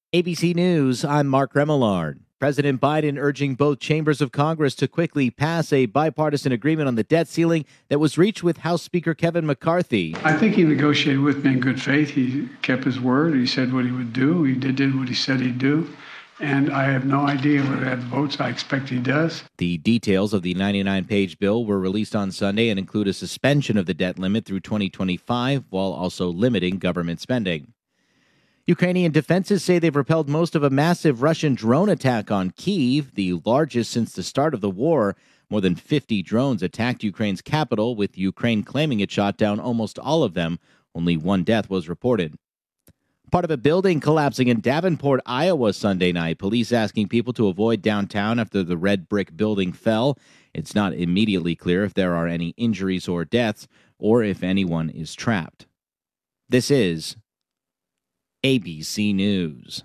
ABC News, I'm Mark Remillard. President Biden urging both chambers of Congress to quickly pass a bipartisan agreement on the debt ceiling that was reached with House Speaker Kevin McCarthy. I think he negotiated with me in good faith. He kept his word. He said what he would do. He did what he said he'd do. And I have no idea whether that votes. I expect he does. The details of the 99-page bill were released on Sunday and include a suspension of the debt limit through 2025 while also limiting government spending. Ukrainian defenses say they've repelled most of a massive Russian drone attack on Kyiv, the largest since the start of the war. More than 50 drones attacked Ukraine's capital, with Ukraine claiming it shot down almost all of them. Only one death was reported. Part of a building collapsing in Davenport, Iowa Sunday night. Police asking people to avoid downtown after the red brick building fell. It's not immediately clear if there are any injuries or deaths or if anyone is trapped. This is ABC News.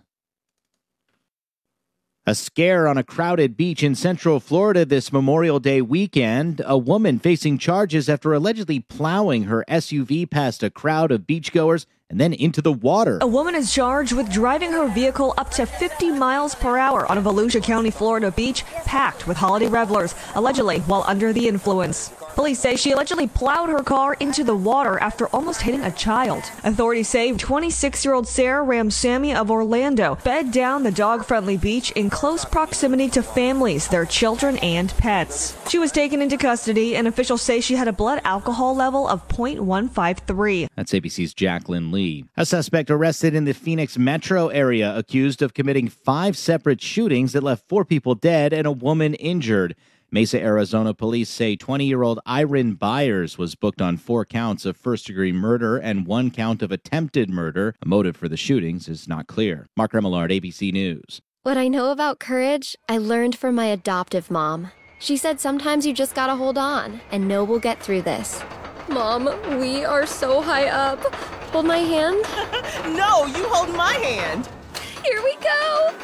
A scare on a crowded beach in Central Florida this Memorial Day weekend. A woman facing charges after allegedly plowing her SUV past a crowd of beachgoers and then into the water. A woman is charged with driving her vehicle up to 50 miles per hour on a Volusia County, Florida beach packed with holiday revelers, allegedly while under the influence. Police say she allegedly plowed her car into the water after almost hitting a child. Authorities say 26-year-old Sarah Ramsamy of Orlando bed down the dog-friendly beach in close proximity to families, their children, and pets. She was taken into custody, and officials say she had a blood alcohol level of 0.153. That's ABC's Jacqueline Lee. A suspect arrested in the Phoenix metro area accused of committing 5 separate shootings that left 4 people dead and a woman injured. Mesa, Arizona police say 20-year-old Irene Byers was booked on 4 counts of first-degree murder and 1 count of attempted murder. A motive for the shootings is not clear. Mark Remillard, ABC News. What I know about courage, I learned from my adoptive mom. She said sometimes you just gotta hold on and know we'll get through this. Mom, we are so high up. Hold my hand. No, you hold my hand. Here we go.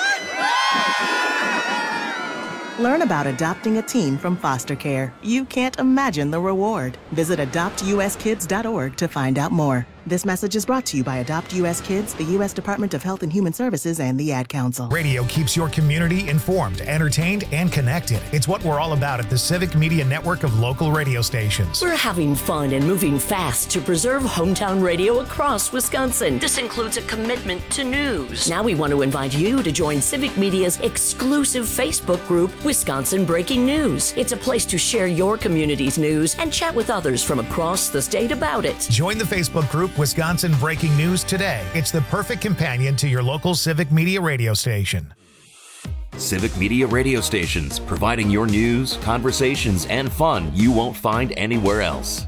Learn about adopting a teen from foster care. You can't imagine the reward. Visit adoptuskids.org to find out more. This message is brought to you by Adopt U.S. Kids, the U.S. Department of Health and Human Services, and the Ad Council. Radio keeps your community informed, entertained, and connected. It's what we're all about at the Civic Media Network of local radio stations. We're having fun and moving fast to preserve hometown radio across Wisconsin. This includes a commitment to news. Now we want to invite you to join Civic Media's exclusive Facebook group, Wisconsin Breaking News. It's a place to share your community's news and chat with others from across the state about it. Join the Facebook group Wisconsin Breaking News today. It's the perfect companion to your local Civic Media radio station. Civic Media radio stations, providing your news, conversations, and fun you won't find anywhere else.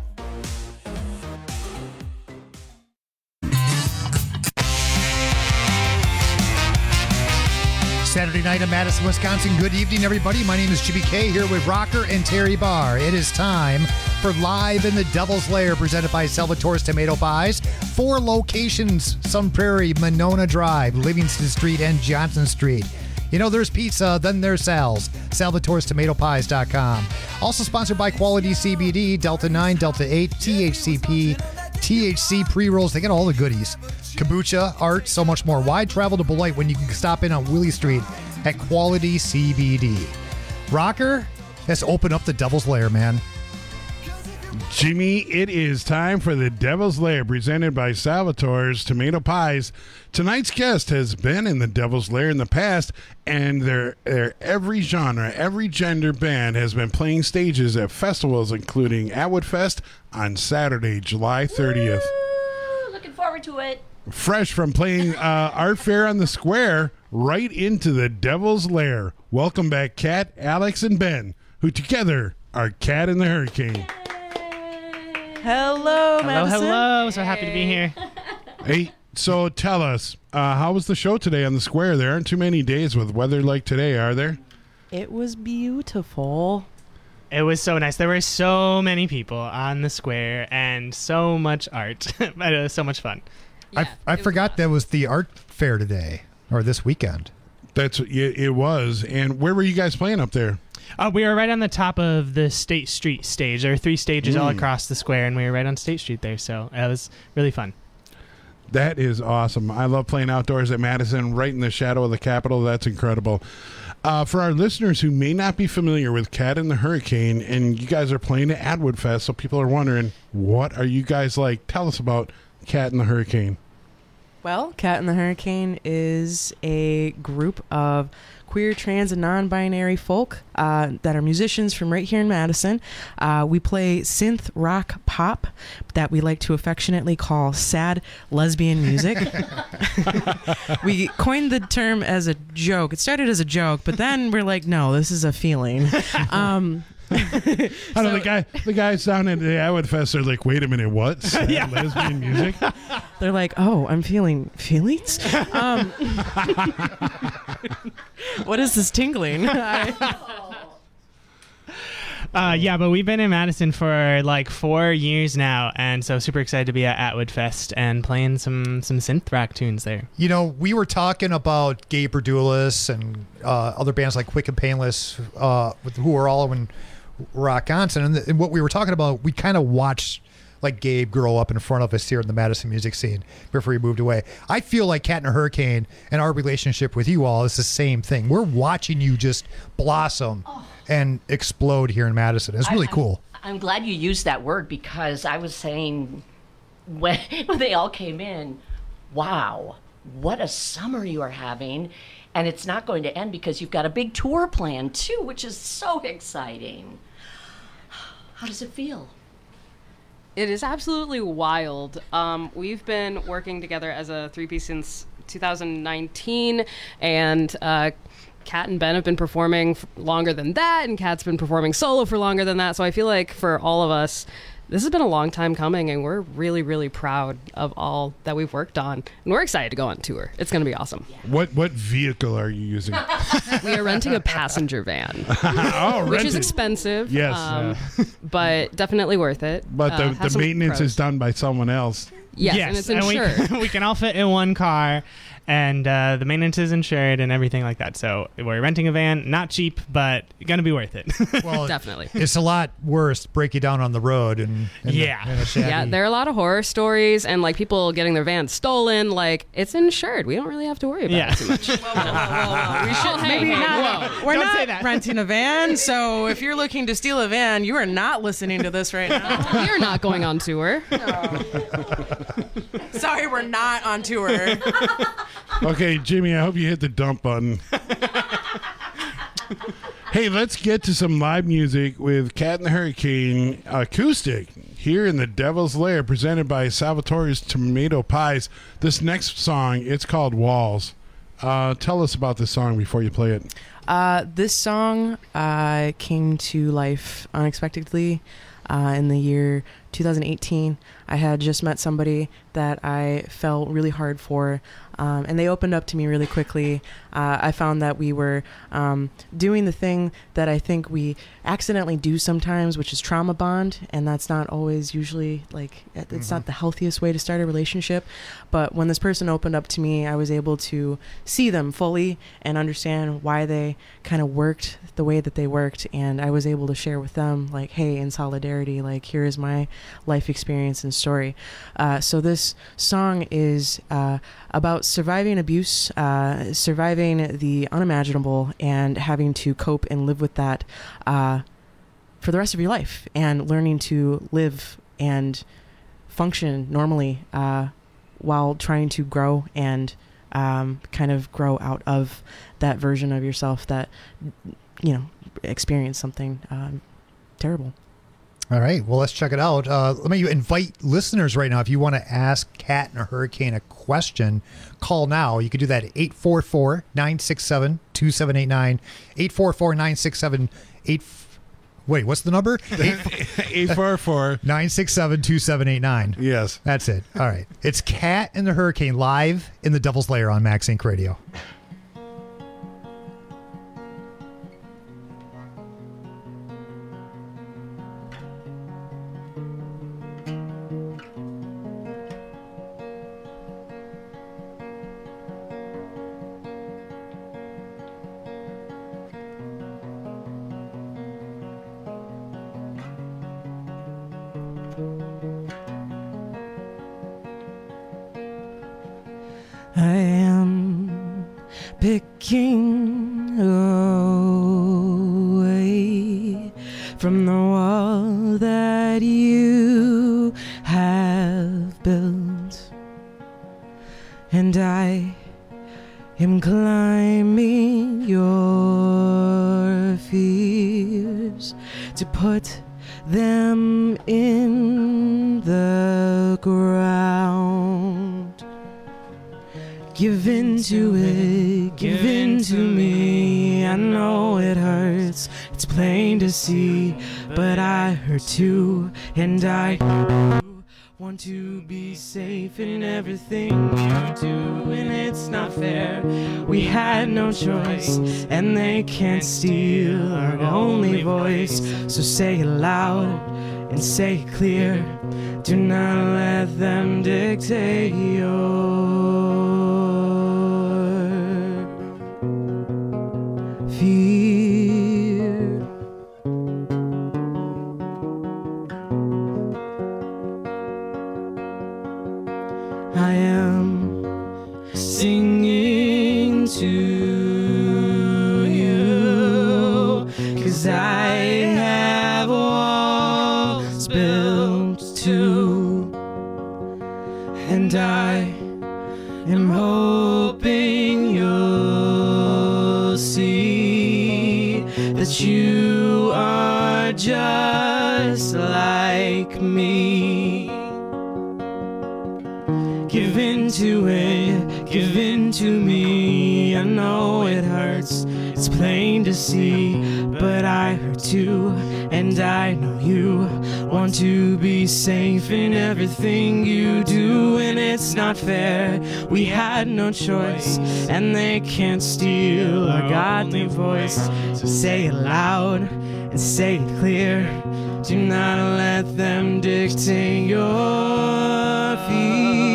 Saturday night in Madison, Wisconsin. Good evening, everybody. My name is Jimmy K here with Rocker and Terry Barr. It is time for Live in the Devil's Lair, presented by Salvatore's Tomato Pies. 4 locations: Sun Prairie, Monona Drive, Livingston Street, and Johnson Street. You know, there's pizza, then there's Sal's. Salvatore'sTomatoPies.com. Also sponsored by Quality CBD, Delta 9, Delta 8, THCP, THC pre-rolls. They got all the goodies. Kombucha, art, so much more. Why travel to Beloit when you can stop in on Willie Street at Quality CBD? Rocker, let's open up the Devil's Lair, man. Jimmy, it is time for the Devil's Lair, presented by Salvatore's Tomato Pies. Tonight's guest has been in the Devil's Lair in the past, and their every genre, every gender band has been playing stages at festivals, including Atwood Fest on Saturday, July 30th. Woo! Looking forward to it. Fresh from playing Art Fair on the Square, right into the Devil's Lair. Welcome back, Kat, Alex, and Ben, who together are Cat and the Hurricane. Hello, Madison. Hello. So happy to be here. Hey, so tell us, how was the show today on the Square? There aren't too many days with weather like today, are there? It was beautiful. It was so nice. There were so many people on the Square and so much art. It was so much fun. Yeah, I forgot that was the art fair today, or this weekend. It was. And where were you guys playing up there? We were right on the top of the State Street stage. There are 3 stages all across the Square, and we were right on State Street there, so it was really fun. That is awesome. I love playing outdoors at Madison, right in the shadow of the Capitol. That's incredible. For our listeners who may not be familiar with Cat and the Hurricane, and you guys are playing at Atwood Fest, so people are wondering, what are you guys like? Tell us about Cat and the Hurricane. Well, Cat and the Hurricane is a group of queer, trans, and non-binary folk that are musicians from right here in Madison. We play synth rock pop that we like to affectionately call sad lesbian music. We coined the term as a joke. It started as a joke, but then we're like, no, this is a feeling. I know the guys down at the Atwood Fest are like, wait a minute, what? Sad lesbian music? They're like, oh, I'm feeling feelings? What is this tingling? Yeah, but we've been in Madison for like 4 years now, and so super excited to be at Atwood Fest and playing some synth rock tunes there. You know, we were talking about Gabe Berdulis and other bands like Quick and Painless, who are all in Rockonston, and what we were talking about, we kind of watched like Gabe grow up in front of us here in the Madison music scene before he moved away. I feel like Cat and a Hurricane and our relationship with you all is the same thing. We're watching you just blossom and explode here in Madison. It's really cool. I'm glad you used that word, because I was saying when they all came in, wow, what a summer you are having. And it's not going to end because you've got a big tour planned too, which is so exciting. How does it feel? It is absolutely wild. We've been working together as a three-piece since 2019, and Kat and Ben have been performing longer than that, and Kat's been performing solo for longer than that. So I feel like for all of us, this has been a long time coming, and we're really, really proud of all that we've worked on. And we're excited to go on tour. It's going to be awesome. What vehicle are you using? We are renting a passenger van, which rented. is expensive. Yes. But definitely worth it. But the maintenance is done by someone else. Yes, and it's insured. We can all fit in one car, and the maintenance is insured and everything like that. So we're renting a van, not cheap, but going to be worth it. Well, definitely. It's a lot worse to break you down on the road. Yeah, there are a lot of horror stories and like people getting their vans stolen. Like, it's insured. We don't really have to worry about it too much. We should maybe not. We're Don't not say that. renting a van, so if you're looking to steal a van, you are not listening to this right now. You're not going on tour. Sorry, we're not on tour. Okay, Jimmy, I hope you hit the dump button. Hey, let's get to some live music with Cat and the Hurricane acoustic here in the Devil's Lair, presented by Salvatore's Tomato Pies. This next song, it's called Walls. Tell us about this song before you play it. This song came to life unexpectedly in the year 2018. I had just met somebody that I felt really hard for, and they opened up to me really quickly. I found that we were doing the thing that I think we accidentally do sometimes, which is trauma bond, and that's not always usually, like, it's not the healthiest way to start a relationship. But when this person opened up to me, I was able to see them fully and understand why they kind of worked the way that they worked, and I was able to share with them, like, hey, in solidarity, like, here is my life experience and story. So this song is about surviving abuse, surviving the unimaginable, and having to cope and live with that for the rest of your life, and learning to live and function normally while trying to grow and kind of grow out of that version of yourself that, you know, experienced something terrible. All right, well, let's check it out. Let me invite listeners right now. If you want to ask Cat and a Hurricane a question, call now. You can do that at 844-967-2789. 844-967-8... Wait, what's the number? 844-967-2789. Yes. That's it. All right. It's Cat and the Hurricane live in the Devil's Lair on Max Inc. Radio. I am picking away from the wall that you have built, and I am climbing your fears to put them in the ground. Give in to it, give in to me. I know it hurts, it's plain to see, but I hurt too, and I want to be safe in everything you do, and it's not fair. We had no choice, and they can't steal our only voice. So say it loud and say it clear. Do not let them dictate your fear. I am singing to you, 'cause I have walls built too, and I am hoping you'll see that you are just like me. Give in to it, give in to me. I know it hurts, it's plain to see, but I hurt too, and I know you want to be safe in everything you do, and it's not fair. We had no choice, and they can't steal our godly voice. So say it loud and say it clear. Do not let them dictate your fear.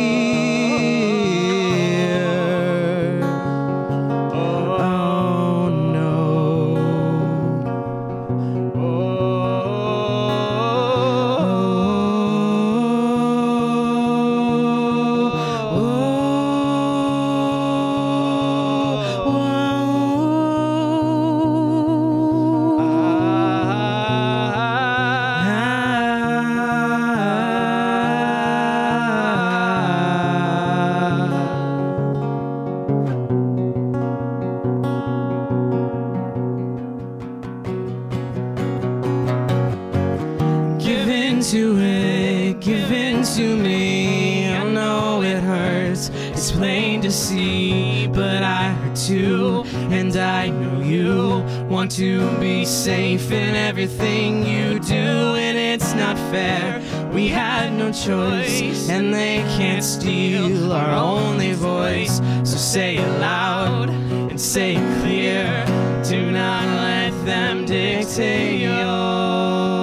To it, give in to me. I know it hurts, it's plain to see, but I hurt too, and I know you want to be safe in everything you do, and it's not fair. We had no choice, and they can't steal our only voice. So say it loud and say it clear. Do not let them dictate your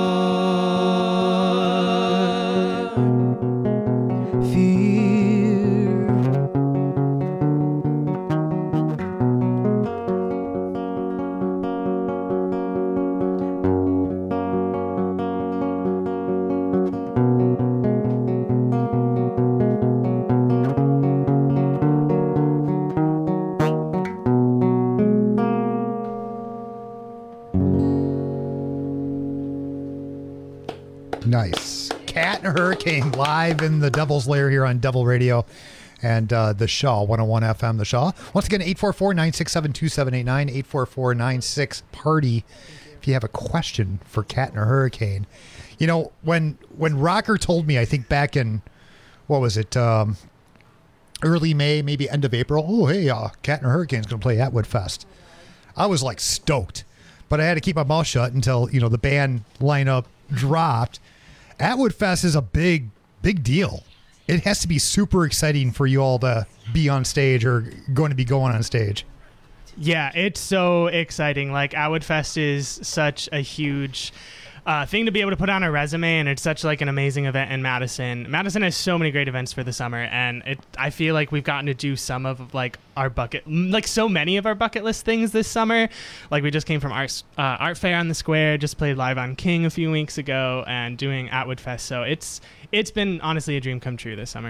Nice. Cat and Hurricane live in the Devil's Lair here on Devil Radio and the Shaw, 101 FM, the Shaw. Once again, 844-967-2789, 844-96-PARTY. If you have a question for Cat and Hurricane. You know, when Rocker told me, I think back in, what was it, early May, maybe end of April, oh, hey, Cat and Hurricane's going to play Atwood Fest. I was like stoked, but I had to keep my mouth shut until, you know, the band lineup dropped. Atwood Fest is a big deal. It has to be super exciting for you all to be on stage or going to be going on stage. Yeah, it's so exciting. Like, Atwood Fest is such a huge thing to be able to put on a resume, and it's such like an amazing event in Madison. Madison has so many great events for the summer, and I feel like we've gotten to do some of like our so many of our bucket list things this summer. Like, we just came from Art Fair on the Square, just played live on King a few weeks ago, and doing Atwood Fest. So it's been honestly a dream come true this summer.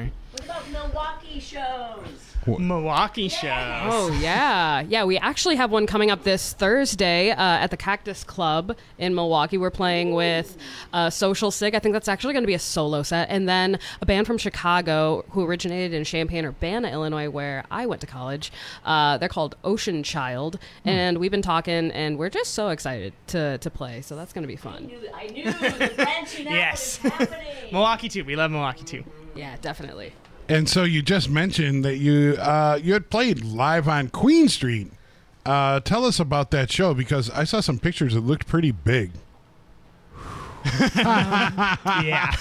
What about Milwaukee shows? Milwaukee shows. Oh, yeah. Yeah, we actually have one coming up this Thursday at the Cactus Club in Milwaukee. We're playing with Social Sig. I think that's actually going to be a solo set. And then a band from Chicago who originated in Champaign-Urbana, Illinois, where I went to college. They're called Ocean Child. And we've been talking, and we're just so excited to play. So that's going to be fun. I knew the branching out Yes. is happening. Milwaukee too. We love Milwaukee too. Yeah, definitely. And so you just mentioned that you had played live on Queen Street. Tell us about that show, because I saw some pictures. It looked pretty big. Yeah.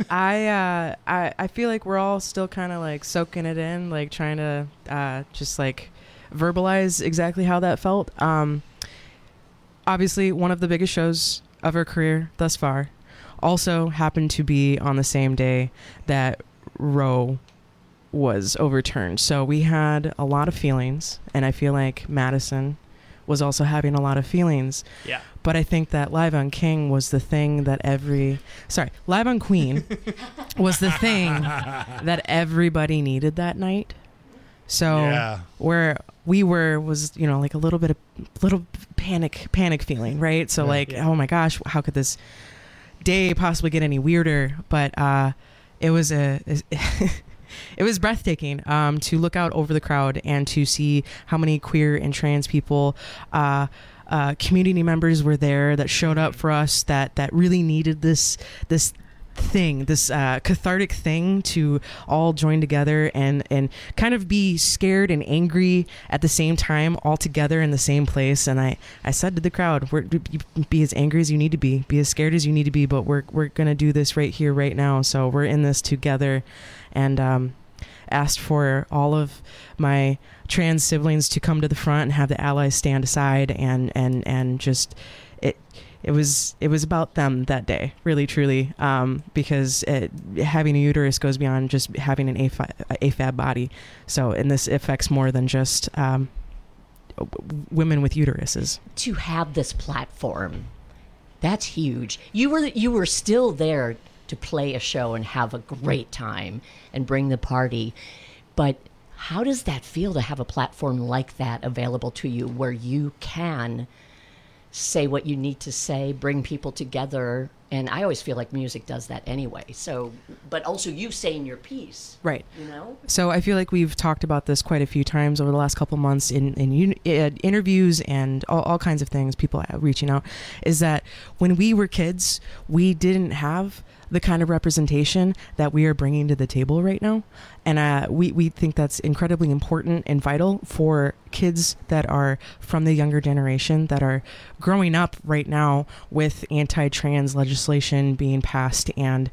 I feel like we're all still kind of like soaking it in, like trying to just like verbalize exactly how that felt. Obviously, one of the biggest shows of her career thus far. Also happened to be on the same day that Roe was overturned. So we had a lot of feelings, and I feel like Madison was also having a lot of feelings. Yeah. But I think that Live on King was the thing that Live on Queen was the thing that everybody needed that night. So where we were was, like a little panic feeling, right? So oh my gosh, how could this day possibly get any weirder? But it was it was breathtaking to look out over the crowd and to see how many queer and trans people, community members were there that showed up for us, that really needed this thing, this cathartic thing to all join together and kind of be scared and angry at the same time, all together in the same place. And I said to the crowd, be as angry as you need to be as scared as you need to be, but we're gonna do this right here, right now. So we're in this together. And asked for all of my trans siblings to come to the front and have the allies stand aside, and just it was about them that day, really truly, because having a uterus goes beyond just having an AFAB body. So, and this affects more than just women with uteruses. To have this platform, that's huge. You were still there to play a show and have a great time and bring the party. But how does that feel to have a platform like that available to you, where you can say what you need to say, bring people together? And I always feel like music does that anyway. So, but also you saying your piece. Right. You know? So I feel like we've talked about this quite a few times over the last couple months in interviews and all kinds of things, people reaching out, is that when we were kids, we didn't have the kind of representation that we are bringing to the table right now. And we think that's incredibly important and vital for kids that are from the younger generation that are growing up right now with anti-trans legislation being passed and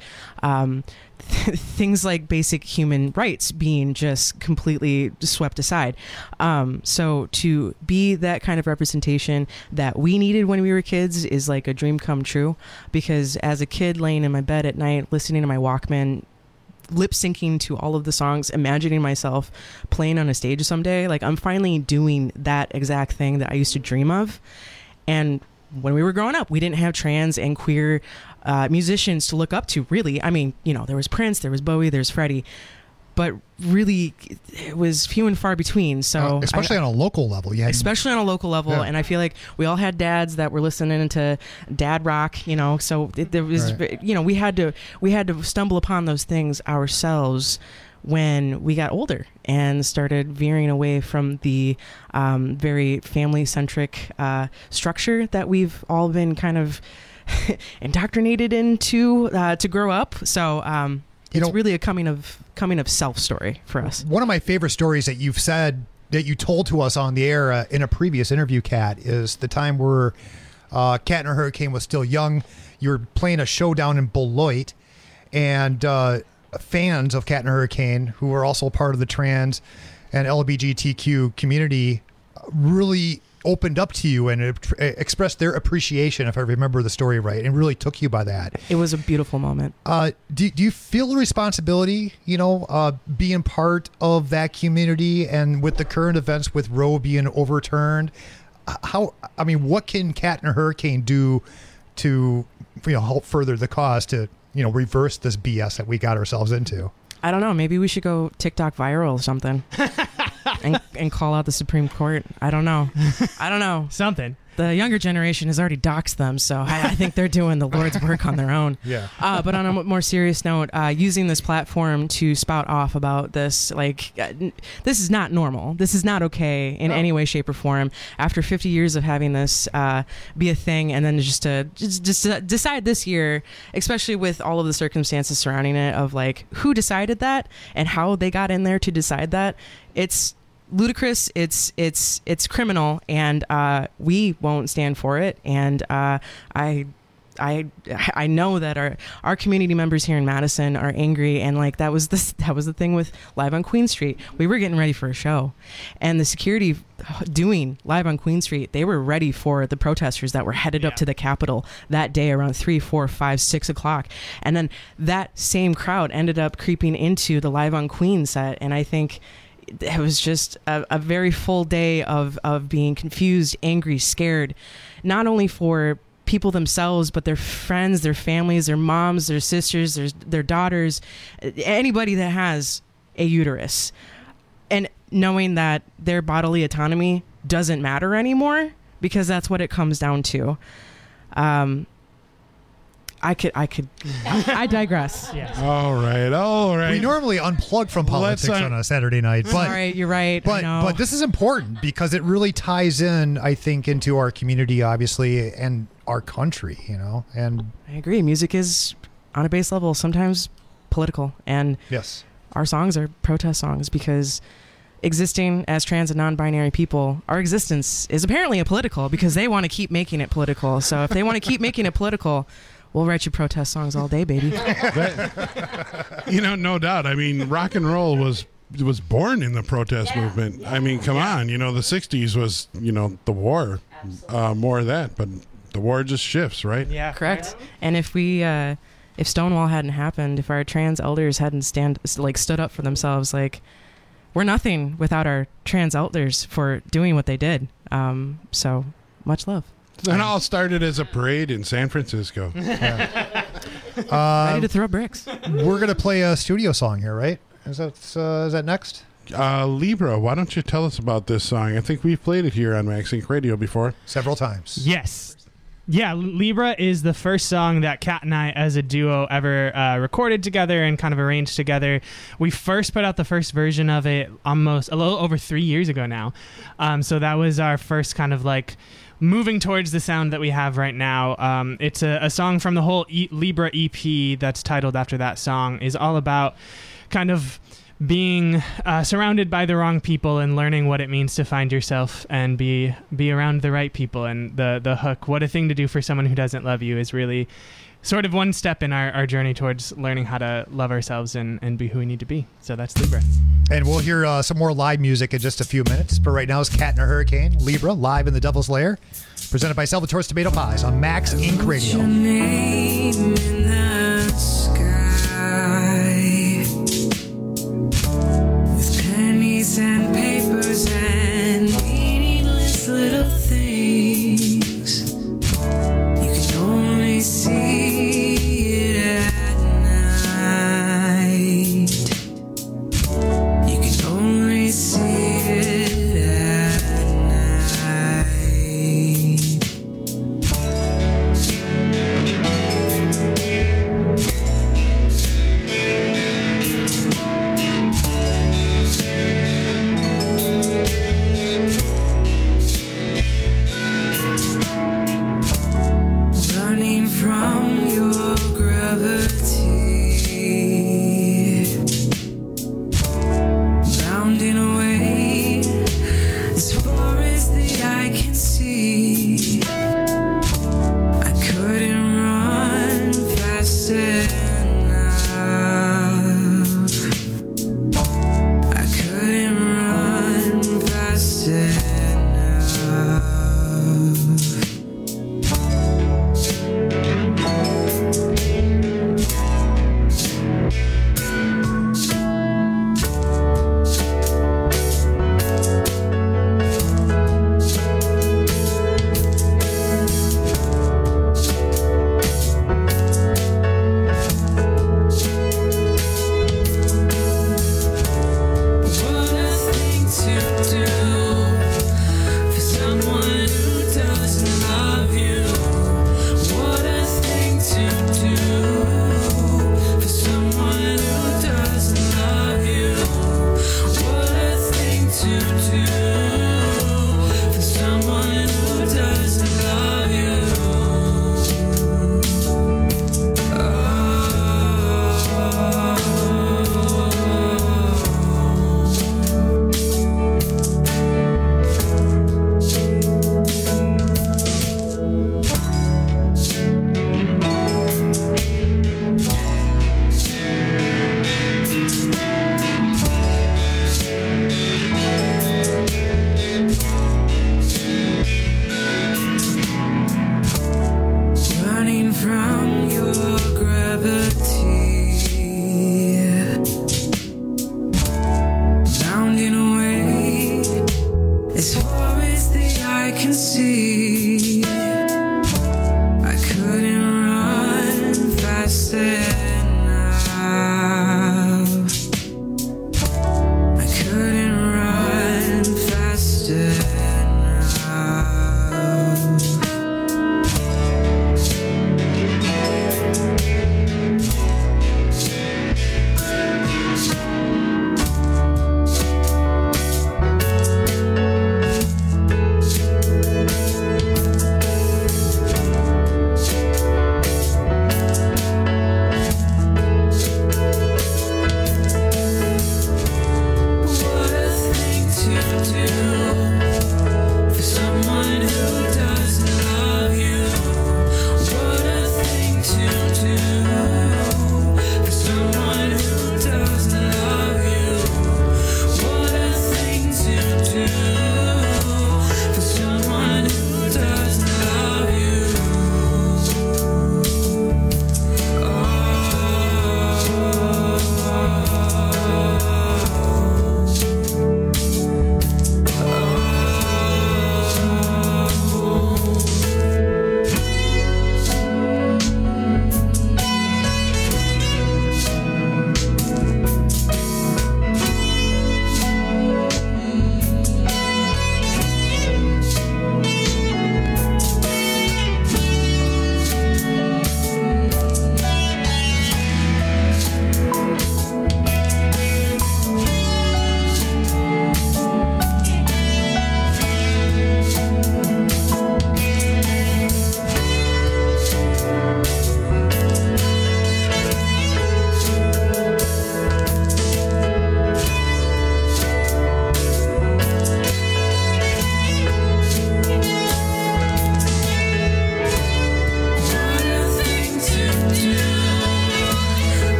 things like basic human rights being just completely swept aside. So to be that kind of representation that we needed when we were kids is like a dream come true, because as a kid laying in my bed at night, listening to my Walkman, lip syncing to all of the songs, imagining myself playing on a stage someday, like I'm finally doing that exact thing that I used to dream of. And when we were growing up, we didn't have trans and queer musicians to look up to, really. I mean, there was Prince, there was Bowie, there's Freddie, but really it was few and far between. So especially on a local level. Especially on a local level. Yeah. And I feel like we all had dads that were listening to dad rock, so there was, right. We had to stumble upon those things ourselves when we got older and started veering away from the very family-centric structure that we've all been kind of indoctrinated into to grow up. So it's really a coming of self story for us. One of my favorite stories that you've said that you told to us on the air in a previous interview, Kat, is the time where Kat and her Hurricane was still young. You were playing a show down in Beloit, and fans of Kat and Hurricane, who were also part of the trans and LGBTQ community, really opened up to you and expressed their appreciation, if I remember the story right, and really took you by that. It was a beautiful moment. Do you feel a responsibility, being part of that community, and with the current events with Roe being overturned? What can Kat and Hurricane do to help further the cause to reverse this BS that we got ourselves into? I don't know. Maybe we should go TikTok viral or something, and call out the Supreme Court. I don't know. Something. The younger generation has already doxed them, so I think they're doing the Lord's work on their own. Yeah. But on a more serious note, using this platform to spout off about this, this is not normal. This is not okay in any way, shape, or form. After 50 years of having this be a thing, and then just to decide this year, especially with all of the circumstances surrounding it, of who decided that and how they got in there to decide that, it's ludicrous. It's criminal, and we won't stand for it. And I know that our community members here in Madison are angry, and that was the thing with Live on Queen Street. We were getting ready for a show, and the security doing Live on Queen Street, they were ready for the protesters that were headed up to the Capitol that day around 3, 4, 5, 6 o'clock. And then that same crowd ended up creeping into the Live on Queen set, and I think it was just a very full day of being confused, angry, scared, not only for people themselves, but their friends, their families, their moms, their sisters, their daughters, anybody that has a uterus. And knowing that their bodily autonomy doesn't matter anymore, because that's what it comes down to. I digress. Yes. All right. We normally unplug from politics on a Saturday night, but sorry, you're right. But this is important because it really ties in, I think, into our community, obviously, and our country. And I agree. Music is, on a base level, sometimes political, and yes, our songs are protest songs because existing as trans and non-binary people, our existence is apparently political because they want to keep making it political. So if they want to keep making it political, we'll write you protest songs all day, baby. No doubt. I mean, rock and roll was born in the protest movement. I mean, come on. The 60s was, the war. More of that. But the war just shifts, right? Yeah. Correct. And if Stonewall hadn't happened, if our trans elders hadn't stood up for themselves, we're nothing without our trans elders for doing what they did. So much love. It all started as a parade in San Francisco. Ready to throw bricks. We're going to play a studio song here, right? Is that next? Libra, why don't you tell us about this song? I think we've played it here on Max Inc. Radio before. Several times. Yes. Yeah, Libra is the first song that Kat and I as a duo ever recorded together and kind of arranged together. We first put out the first version of it almost a little over 3 years ago now. So that was our first kind of moving towards the sound that we have right now. It's a song from the whole Libra EP that's titled after that song, is all about kind of being surrounded by the wrong people and learning what it means to find yourself and be around the right people. And the hook, what a thing to do for someone who doesn't love you, is really sort of one step in our journey towards learning how to love ourselves and be who we need to be. So that's Libra. And we'll hear some more live music in just a few minutes. But right now is Cat and a Hurricane, Libra, live in the Devil's Lair, presented by Salvatore's Tomato Pies on Max Inc. Radio. Your name in the sky, with pennies and papers and meaningless little things. You can only see it at night. You can only see it at night.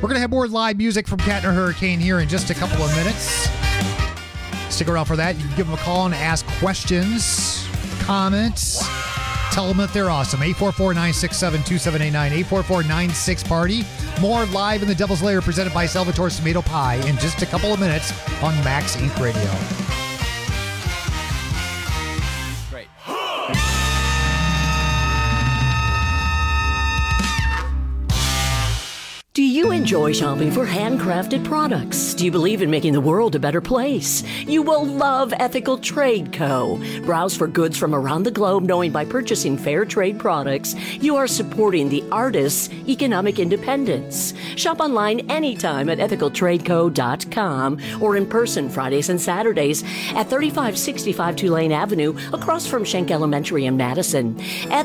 We're going to have more live music from Cat and Her Hurricane here in just a couple of minutes. Stick around for that. You can give them a call and ask questions, comments. Tell them that they're awesome. 844-967-2789. 844-96-PARTY. More live in the Devil's Lair presented by Salvatore's Tomato Pie in just a couple of minutes on Max Inc. Radio. Great. Do you enjoy shopping for handcrafted products? Do you believe in making the world a better place? You will love Ethical Trade Co. Browse for goods from around the globe, knowing by purchasing fair trade products, you are supporting the artists' economic independence. Shop online anytime at ethicaltradeco.com or in person Fridays and Saturdays at 3565 Tulane Avenue across from Schenck Elementary in Madison.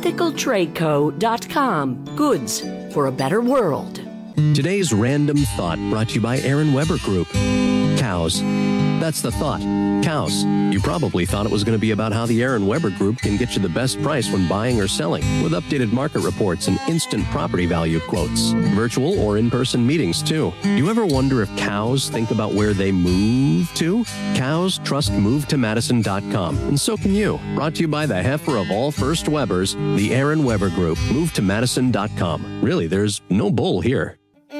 ethicaltradeco.com. Goods for a better world. Today's random thought brought to you by Aaron Weber Group. Cows. That's the thought. Cows. You probably thought it was going to be about how the Aaron Weber Group can get you the best price when buying or selling, with updated market reports and instant property value quotes. Virtual or in-person meetings, too. Do you ever wonder if cows think about where they move to? Cows trust MoveToMadison.com, and so can you. Brought to you by the heifer of all first Webers, the Aaron Weber Group. MoveToMadison.com. Really, there's no bull here.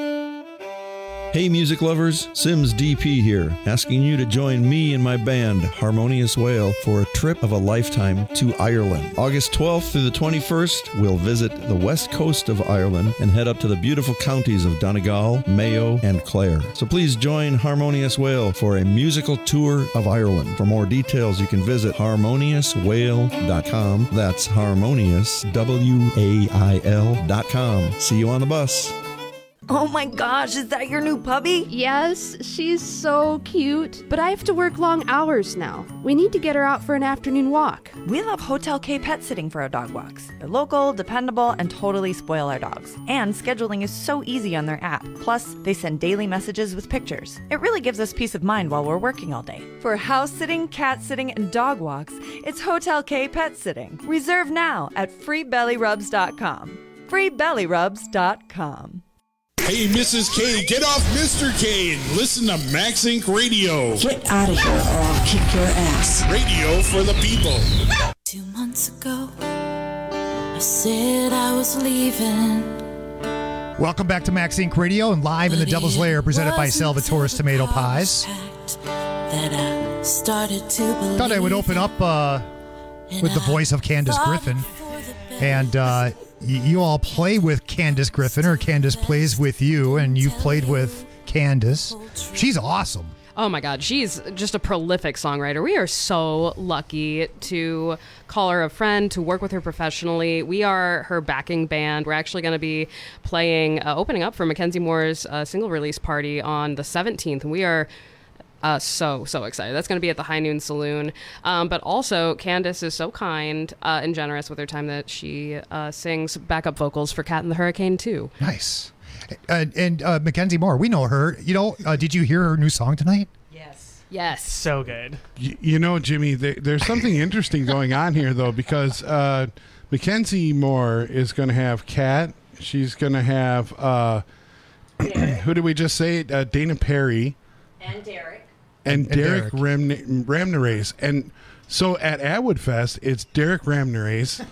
Hey music lovers, Sims DP here, asking you to join me and my band, Harmonious Whale, for a trip of a lifetime to Ireland. August 12th through the 21st, we'll visit the west coast of Ireland and head up to the beautiful counties of Donegal, Mayo, and Clare. So please join Harmonious Whale for a musical tour of Ireland. For more details, you can visit harmoniouswhale.com. That's harmonious, WAIL.com. See you on the bus. Oh my gosh, is that your new puppy? Yes, she's so cute. But I have to work long hours now. We need to get her out for an afternoon walk. We love Hotel K Pet Sitting for our dog walks. They're local, dependable, and totally spoil our dogs. And scheduling is so easy on their app. Plus, they send daily messages with pictures. It really gives us peace of mind while we're working all day. For house sitting, cat sitting, and dog walks, it's Hotel K Pet Sitting. Reserve now at freebellyrubs.com. freebellyrubs.com. Hey, Mrs. K, get off Mr. K and listen to Max Inc. Radio. Get out of here or I'll kick your ass. Radio for the people. 2 months ago, I said I was leaving. Welcome back to Max Inc. Radio and live in the Devil's Lair presented by Salvatore's Tomato Pies. That I started to believe. Thought I would open up with the voice of Candace Griffin. And you all play with Candace Griffin, or Candace plays with you, and you've played with Candace. She's awesome. Oh my God, she's just a prolific songwriter. We are so lucky to call her a friend, to work with her professionally. We are her backing band. We're actually going to be playing, opening up for Mackenzie Moore's single release party on the 17th, and we are so excited. That's going to be at the High Noon Saloon. But also, Candace is so kind and generous with her time that she sings backup vocals for Cat and the Hurricane, too. Nice. And Mackenzie Moore, we know her. You know, did you hear her new song tonight? Yes. So good. You know, Jimmy, there's something interesting going on here, though, because Mackenzie Moore is going to have Cat. She's going to have, who did we just say? Dana Perry. And Derek. And Derek Ramnerace. And so at Atwood Fest, it's Derek Ramnerace,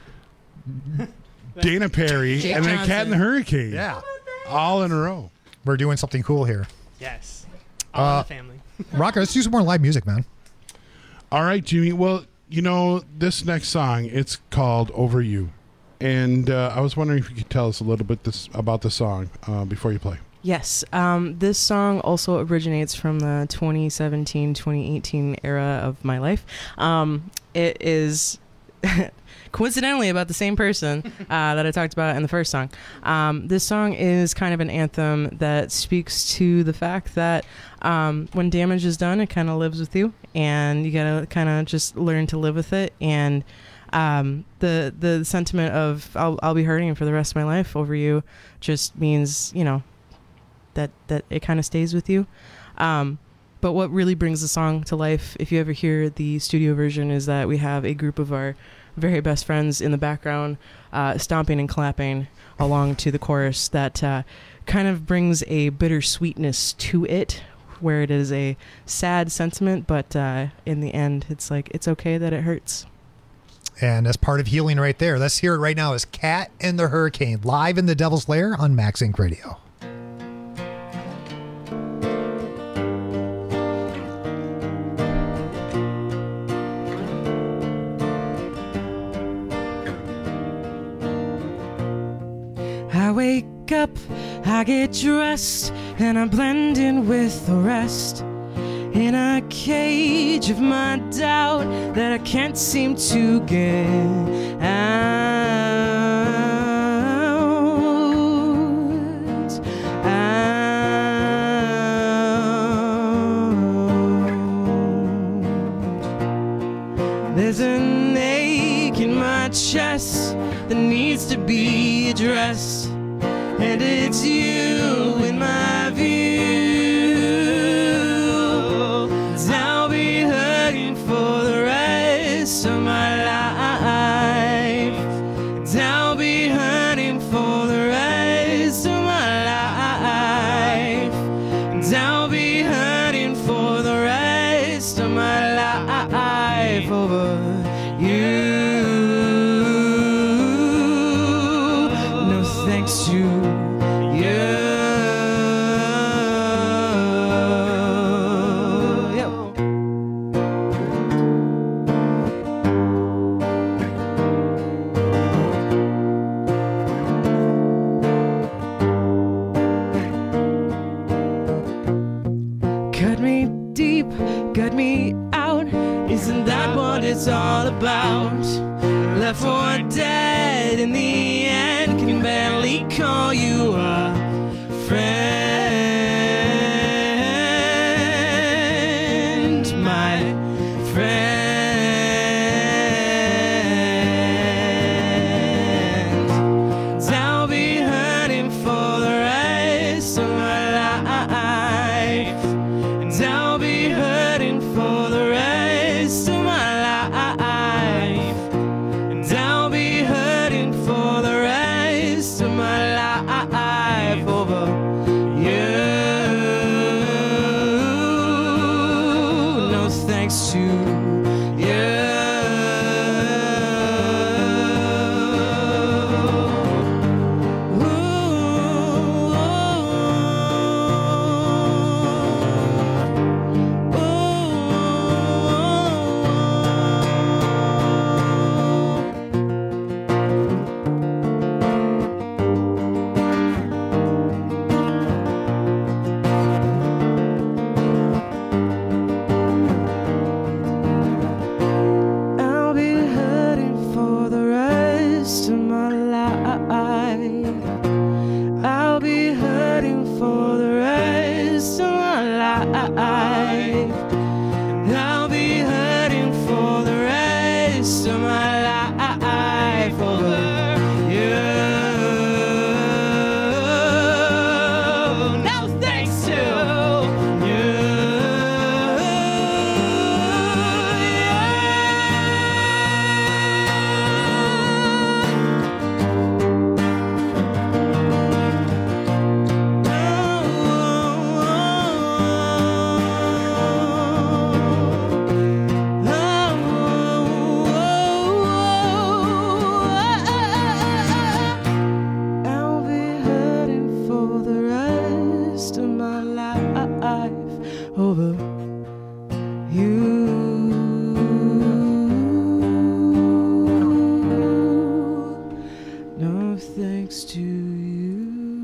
Dana Perry, Jake and then Johnson. Cat and the Hurricane. Yeah. All in a row. We're doing something cool here. Yes. All in the family. Rocker, let's do some more live music, man. All right, Jimmy. Well, you know, this next song, it's called Over You. And I was wondering if you could tell us a little bit about the song before you play. Yes. This song also originates from the 2017-2018 era of my life. It is coincidentally about the same person that I talked about in the first song. This song is kind of an anthem that speaks to the fact that when damage is done, it kind of lives with you, and you gotta kind of just learn to live with it. And the sentiment of I'll be hurting for the rest of my life over you just means, you know, that it kind of stays with you. But what really brings the song to life, if you ever hear the studio version, is that we have a group of our very best friends in the background, stomping and clapping along to the chorus that kind of brings a bittersweetness to it, where it is a sad sentiment, but in the end, it's like, it's okay that it hurts. And as part of healing right there, let's hear it right now as Cat and the Hurricane, live in the Devil's Lair on Max Inc. Radio. I wake up, I get dressed, and I blend in with the rest. In a cage of my doubt that I can't seem to get out. There's an ache in my chest that needs to be addressed, and it's you in my view. I'll be hurting for the rest of my life. I'll be hurting for the rest of my life. I'll be hurting for the rest of my life over you. No thanks to you. Cut me deep, cut me out. Isn't that what it's all about? Left for dead in the end, can barely call you a friend, my friend. I'll be hurting for the rest of my life. I'll be hurting for the rest of my life. And I'll be hurting for the rest of my life over you. No thanks to you. I'll be hurting for the rest of my life. I'll be hurting for the rest of my life. I'll be hurting for the rest of my life over you. No thanks to you. I'll be hurting for the rest of my life over you. No thanks to you.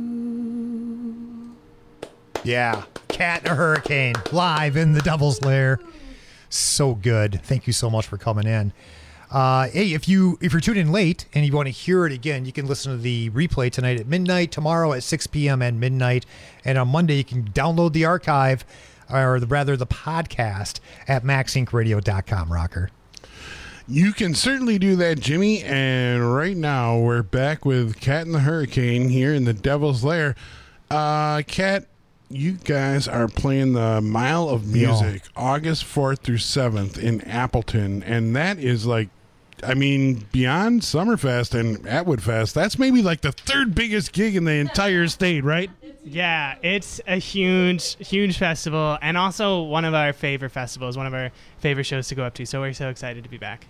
Yeah, Cat and a Hurricane, live in the Devil's Lair. So good. Thank you so much for coming in. Hey, if you're tuned in late and you want to hear it again, you can listen to the replay tonight at midnight, tomorrow at 6 p.m. at midnight, and on Monday you can download the archive, or rather the podcast, at maxincradio.com, Rocker. You can certainly do that, Jimmy. And right now we're back with Cat and the Hurricane here in the Devil's Lair. Cat, you guys are playing the Mile of Music August 4th through 7th in Appleton, and that is like I mean, beyond Summerfest and Atwood Fest, that's maybe like the third biggest gig in the entire state, right? Yeah, it's a huge festival, and also one of our favorite festivals, one of our favorite shows to go up to. So we're so excited to be back.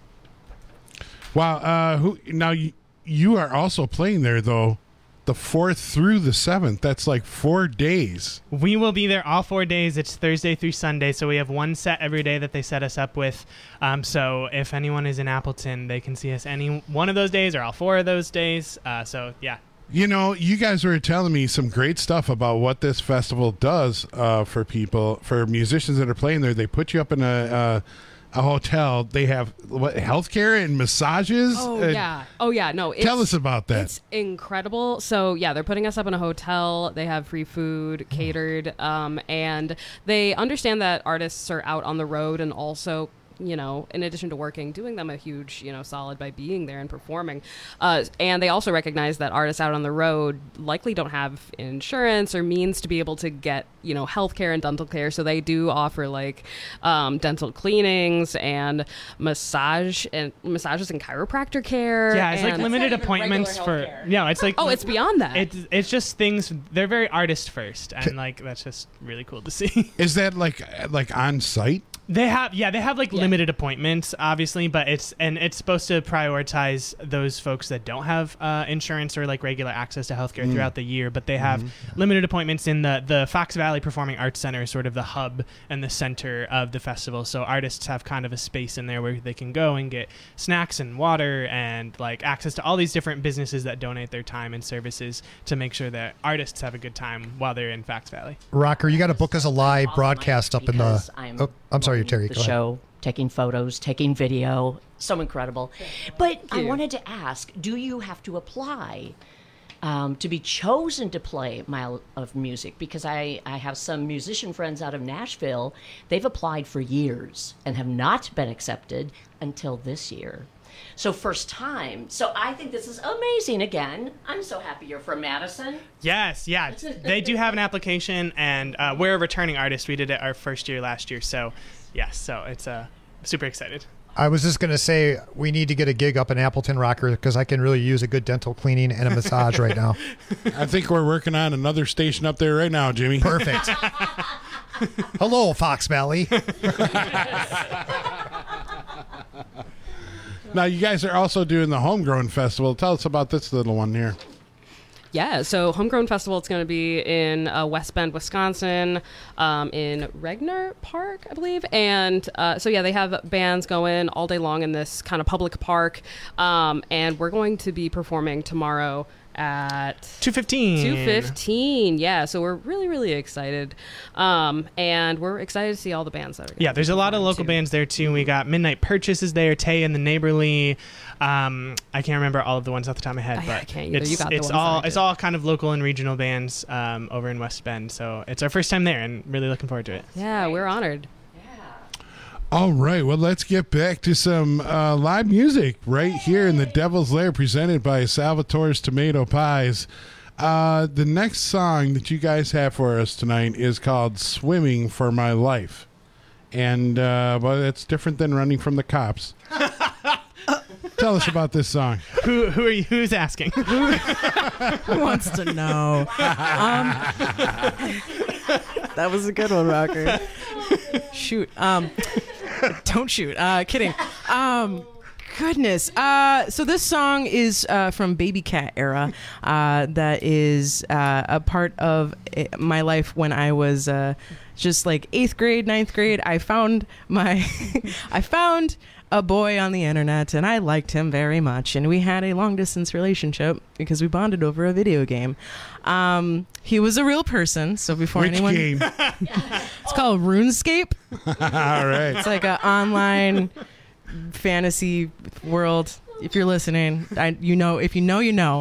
Wow. Now you are also playing there though, the 4th through the 7th. That's like 4 days. We will be there all 4 days. It's Thursday through Sunday, so we have one set every day that they set us up with. So if anyone is in Appleton, they can see us any one of those days or all 4 of those days. So yeah. You know, you guys were telling me some great stuff about what this festival does for people, for musicians that are playing there. They put you up in a hotel. They have healthcare and massages. Oh yeah. No, tell us about that. It's incredible. So yeah, they're putting us up in a hotel. They have free food catered, and they understand that artists are out on the road, and also, you know, in addition to working, doing them a huge, you know, solid by being there and performing. And they also recognize that artists out on the road likely don't have insurance or means to be able to get, you know, healthcare and dental care. So they do offer like dental cleanings and massages and chiropractor care. Yeah, it's like limited appointments for. Yeah, it's like it's beyond that. It's just things. They're very artist first, and like that's just really cool to see. Is that like on site? They have like limited appointments, obviously, but it's supposed to prioritize those folks that don't have insurance or like regular access to healthcare throughout the year. But they have limited appointments in the Fox Valley Performing Arts Center, sort of the hub and the center of the festival. So artists have kind of a space in there where they can go and get snacks and water and like access to all these different businesses that donate their time and services to make sure that artists have a good time while they're in Fox Valley. Rocker, you got to book us a live broadcast up in the. I'm sorry, Terry. The go show, ahead. taking photos, taking video, so incredible. But I wanted to ask, do you have to apply to be chosen to play Mile of Music? Because I have some musician friends out of Nashville. They've applied for years and have not been accepted until this year. So first time. So I think this is amazing. Again, I'm so happy you're from Madison. Yes, yeah. They do have an application, and we're a returning artist. We did it our first year last year. So, yes, so it's super excited. I was just going to say we need to get a gig up in Appleton, Rocker, because I can really use a good dental cleaning and a massage right now. I think we're working on another station up there right now, Jimmy. Perfect. Hello, Fox Valley. Now, you guys are also doing the Homegrown Festival. Tell us about this little one here. Yeah, so Homegrown Festival, it's going to be in West Bend, Wisconsin, in Regner Park, I believe. And so, yeah, they have bands going all day long in this kind of public park. And we're going to be performing tomorrow at 2:15. Yeah, so we're really, really excited. And we're excited to see all the bands that are Yeah, there's a lot of local bands there, too. We got Midnight Purchase is there, Tay and the Neighborly. I can't remember all of the ones off the top of my head, but I can't either. You got the ones it's all kind of local and regional bands over in West Bend. So it's our first time there, and really looking forward to it. Yeah, we're honored. All right, well, let's get back to some live music right here in the Devil's Lair, presented by Salvatore's Tomato Pies. The next song that you guys have for us tonight is called Swimming for My Life. And, well, it's different than Running from the Cops. Tell us about this song. Who are you? Who's asking? Who wants to know? That was a good one, Rocker. Shoot. Don't shoot. Kidding. Goodness. So this song is from Baby Cat era. That is a part of my life when I was just like 8th grade, 9th grade. I found a boy on the internet, and I liked him very much, and we had a long-distance relationship because we bonded over a video game. He was a real person, so before Which anyone... game? It's called RuneScape. All right. It's like an online fantasy world. If you're listening, if you know, you know.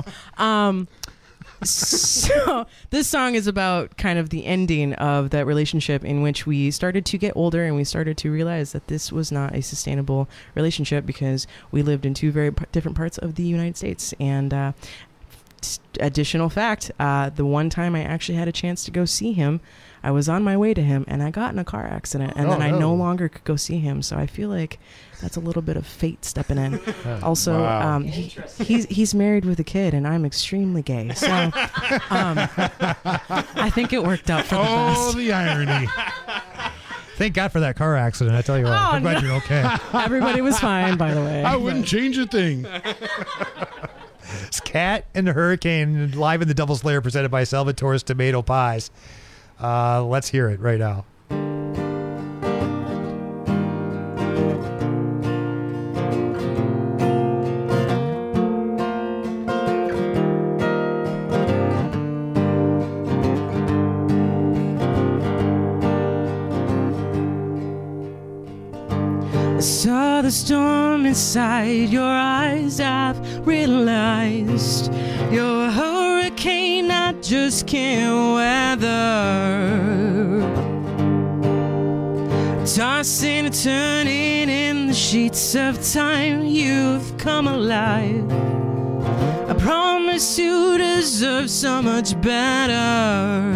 So this song is about kind of the ending of that relationship, in which we started to get older and we started to realize that this was not a sustainable relationship because we lived in two very different parts of the United States. And additional fact, the one time I actually had a chance to go see him, I was on my way to him and I got in a car accident, and then I no longer could go see him. So I feel like that's a little bit of fate stepping in. Also, Wow. he's married with a kid, and I'm extremely gay. So I think it worked out for the best. Oh, the irony. Thank God for that car accident. I tell you what. I'm glad you're okay. Everybody was fine, by the way. I wouldn't change a thing. It's Cat and the Hurricane live in the Devil's Lair presented by Salvatore's Tomato Pies. Let's hear it right now. I saw the storm inside your eyes. I've realized you're a hurricane I just can't weather. Tossing and turning in the sheets of time, you've come alive. I promise you deserve so much better.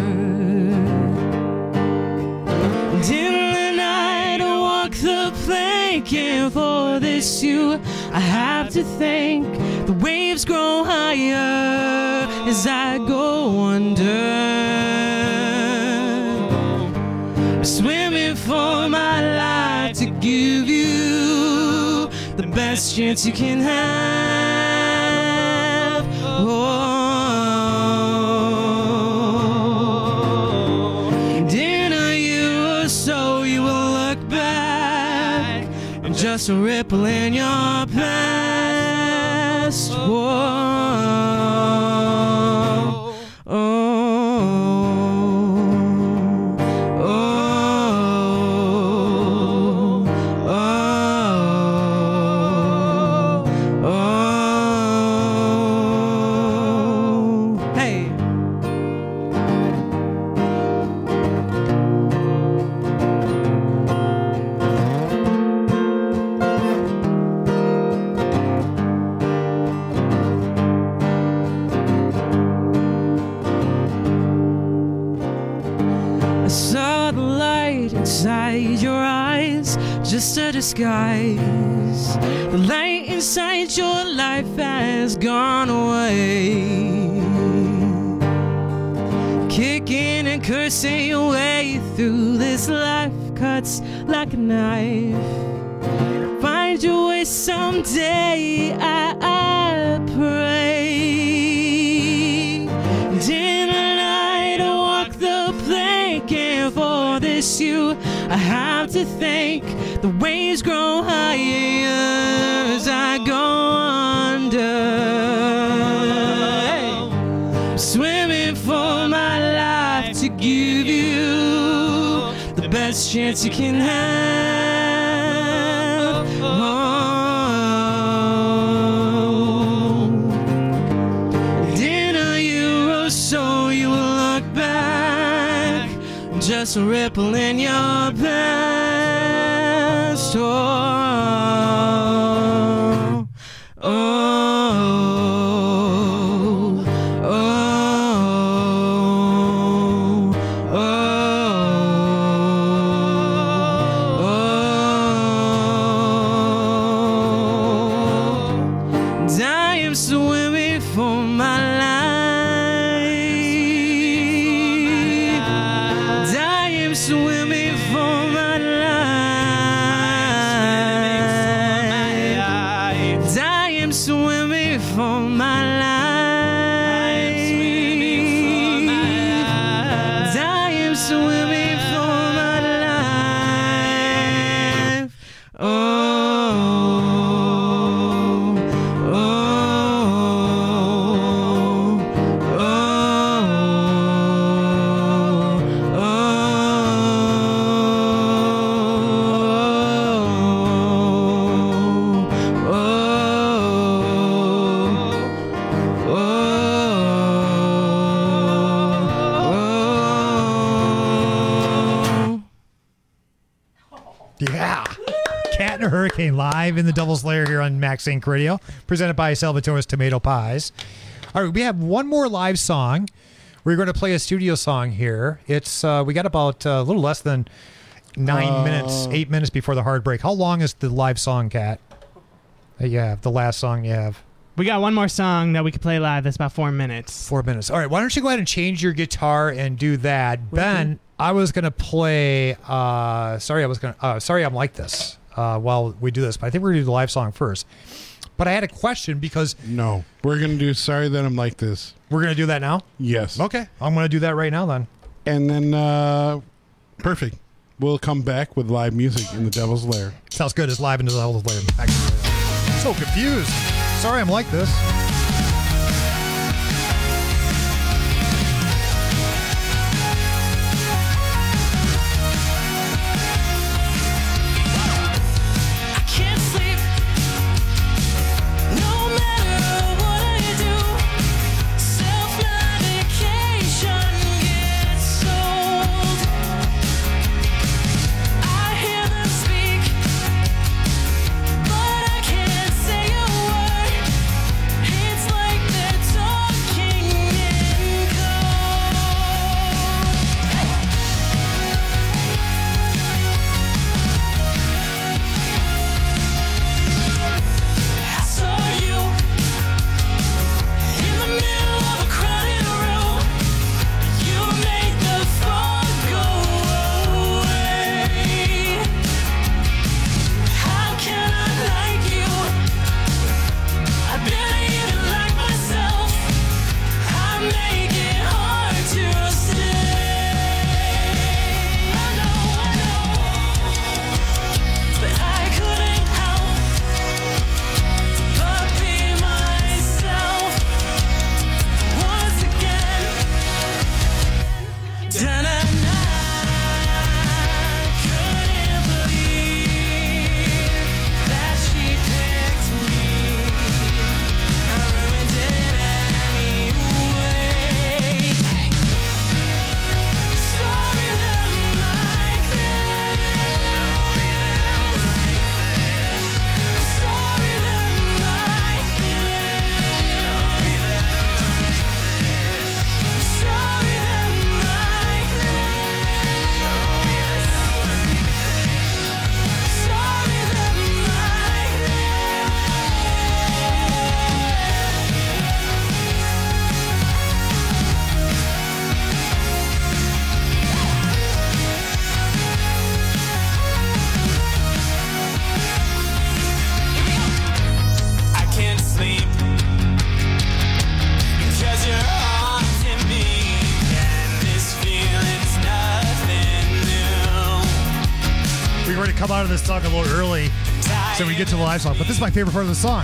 And in the night I walk the plank, and for this I have to thank. The waves grow higher as I go under. I'm swimming for my life to give you the best chance you can have. And in a year or so you will look back and just a ripple in your past. Hey. I saw the light inside your eyes, just a disguise. The light inside your life has gone away. Kicking and cursing your way through this life cuts like a knife. Find your way someday, I pray. And in the night I walk the plank, and for this I have to thank. The waves grow higher as I go under. I'm swimming for my life to give you the best chance you can have. And in a year or so you will look back, just a ripple in your past. And I am swimming for my life. And I am swimming for my life. And I am swimming for my life. And I am swimming for my life. Yeah. Cat and a Hurricane live in the Devil's Lair here on Max Inc. Radio, presented by Salvatore's Tomato Pies. All right, we have one more live song. We're going to play a studio song here. It's we got about a little less than 8 minutes before the hard break. How long is the live song, Kat? Yeah, the last song you have. We got one more song that we could play live. That's about 4 minutes. 4 minutes. All right. Why don't you go ahead and change your guitar and do that, Ben? I was gonna play. Sorry, I'm like this. While we do this, but I think we're gonna do the live song first. But I had a question because no, we're gonna do "Sorry That I'm Like This." We're gonna do that now. Yes. Okay. I'm gonna do that right now then. And then, perfect. We'll come back with live music in the Devil's Lair. Sounds good. It's live into the Devil's Lair. So confused. Sorry, I'm like this. Come out of this song a little early so we get to the live song, but this is my favorite part of the song.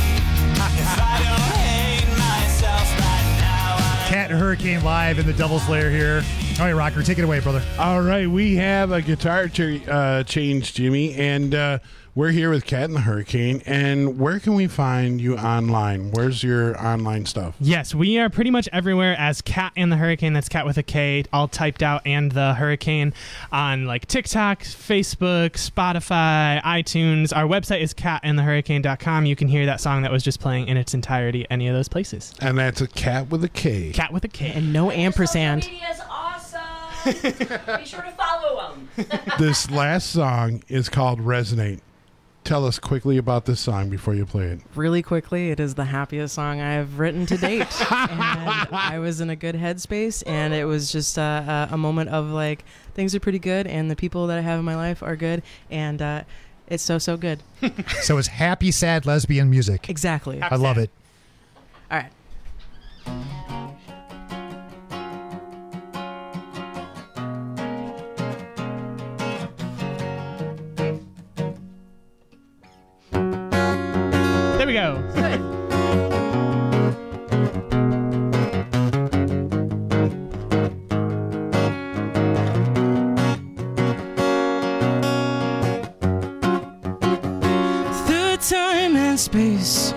Cat and Hurricane live in the Devil's Lair here. All right, Rocker, take it away, brother. All right, we have a guitar change, Jimmy, and we're here with Cat and the Hurricane. And where can we find you online? Where's your online stuff? Yes, we are pretty much everywhere as Cat and the Hurricane. That's Cat with a K, all typed out, and the Hurricane on like TikTok, Facebook, Spotify, iTunes. Our website is catandthehurricane.com. You can hear that song that was just playing in its entirety any of those places. And that's a Cat with a K. Cat with a K. And no ampersand. Social media is awesome. Be sure to follow them. This last song is called Resonate. Tell us quickly about this song before you play it. Really quickly, it is the happiest song I've written to date. And I was in a good headspace, and it was just a moment of like, things are pretty good, and the people that I have in my life are good, and it's so good. So it's happy, sad, lesbian music. Exactly. I love it. All right. There we go. Good. Through time and space,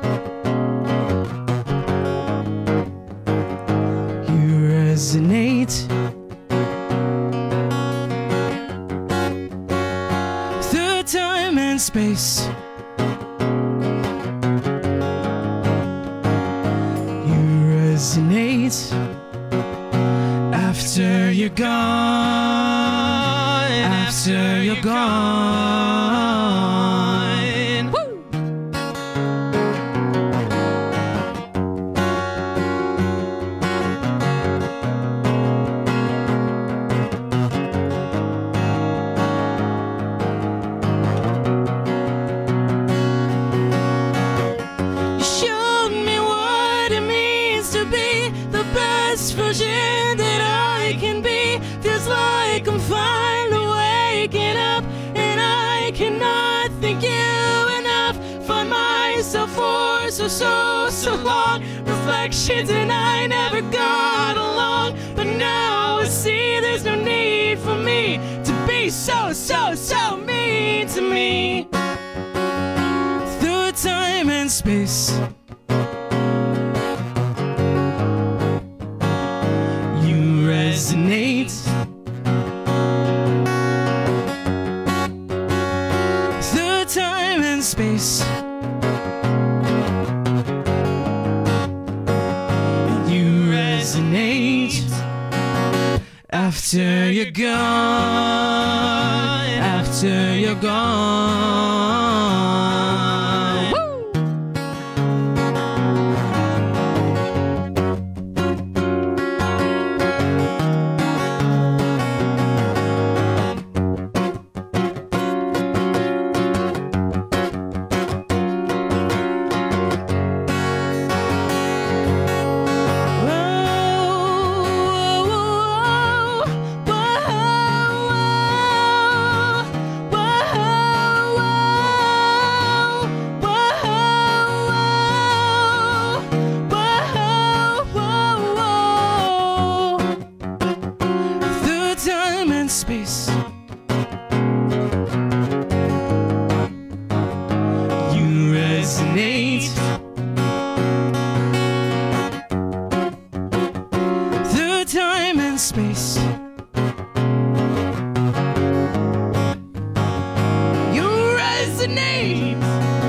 you resonate. Through time and space, resonate. after you're gone. Woo! You showed me what it means to be the best version that I can be. Feels like I'm finally waking up, and I cannot thank you enough. Find myself for so long. Reflections and I never got along, but now I see there's no need for me to be so mean to me. Through time and space, you resonate. Through time and space, you resonate. After you're gone, after you're gone. Woo! Through time and space, you resonate. Through time and space, you resonate.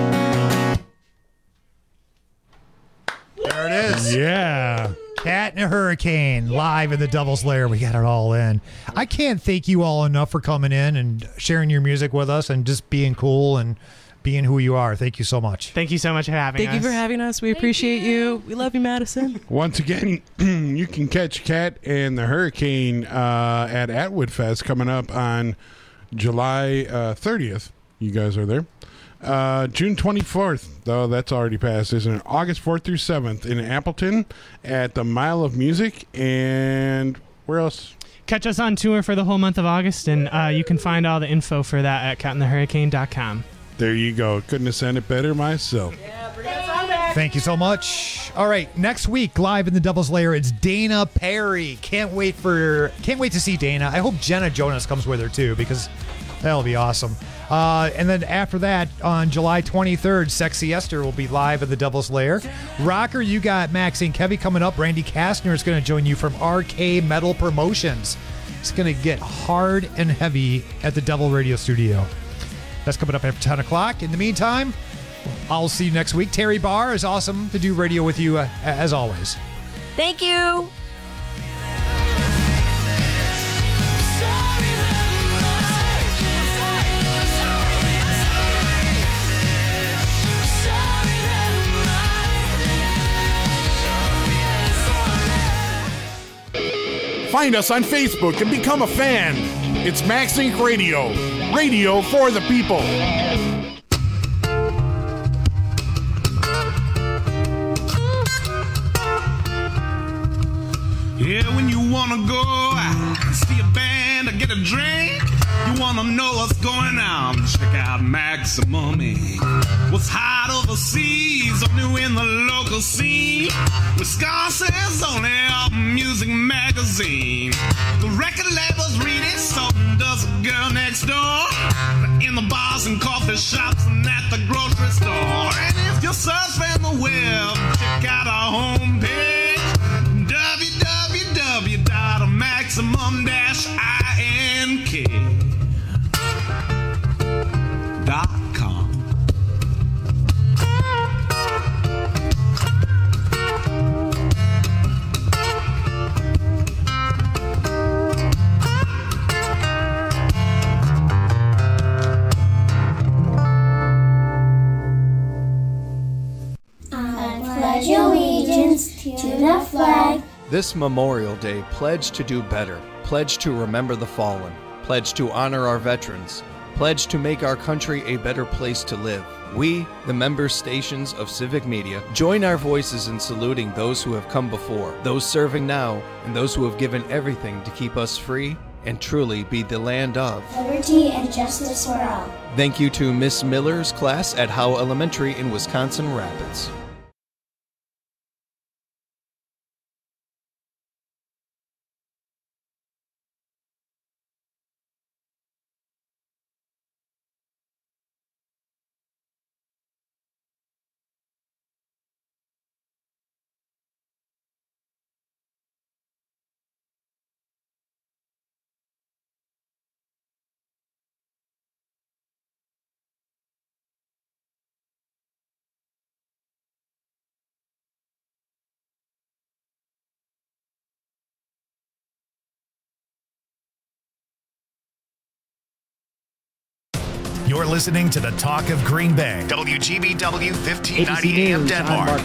There it is. Yeah. Cat and a Hurricane live in the Devil's Lair. We got it all in. I can't thank you all enough for coming in and sharing your music with us and just being cool and being who you are. Thank you so much. Thank you so much for having us. Thank you for having us. We appreciate you. We love you, Madison. Once again, you can catch Cat and the Hurricane at Atwood Fest coming up on July 30th. You guys are there. June 24th, though that's already passed, isn't it? August 4th through 7th in Appleton at the Mile of Music. And where else? Catch us on tour for the whole month of August, and you can find all the info for that at catandthehurricane.com. There you go. Couldn't have said it better myself. Thank you so much. All right, next week, live in the Devil's Lair, it's Dana Perry. Can't wait to see Dana. I hope Jenna Jonas comes with her too, because that'll be awesome. And then after that, on July 23rd, Sexy Esther will be live at the Devil's Lair. Rocker, you got Max and Kevy coming up. Randy Kastner is going to join you from RK Metal Promotions. It's going to get hard and heavy at the Devil Radio Studio. That's coming up after 10 o'clock. In the meantime, I'll see you next week. Terry Barr, is awesome to do radio with you as always. Thank you. Find us on Facebook and become a fan. It's Max Inc. Radio. Radio for the people. Yeah, when you wanna go out, see a band or get a drink, you wanna know what's going on, check out Maximum Inc. What's hot overseas, only in the local scene. Wisconsin's only music magazine. The record labels read it, so does a girl next door. In the bars and coffee shops and at the grocery store. And if you're surfing the web, check out our homepage, www.maximum-ink.com. to the flag. This Memorial Day, pledge to do better. Pledge to remember the fallen. Pledge to honor our veterans. Pledge to make our country a better place to live. We, the member stations of Civic Media, join our voices in saluting those who have come before, those serving now, and those who have given everything to keep us free and truly be the land of liberty and justice for all. Thank you to Miss Miller's class at Howe Elementary in Wisconsin Rapids. You're listening to the Talk of Green Bay, WGBW 1590 AM Denmark.